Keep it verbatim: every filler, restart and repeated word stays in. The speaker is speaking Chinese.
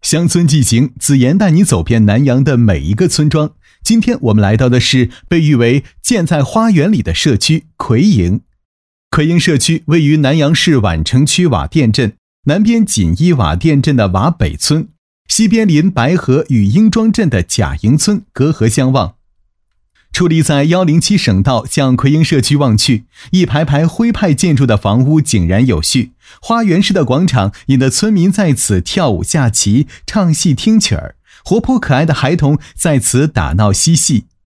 乡村记行，子妍带你走遍南阳的每一个村庄。今天我们来到的是被誉为建在花园里的社区奎营。奎营社区位于南阳市宛城区瓦店镇，南边紧依瓦店镇的瓦北村，西边临白河与英庄镇的贾营村，隔河相望。矗立在一零七省道向奎营社区望去，一排排徽派建筑的房屋井然有序，花园式的广场引得村民在此跳舞下棋、唱戏听曲儿，活泼可爱的孩童在此打闹嬉戏。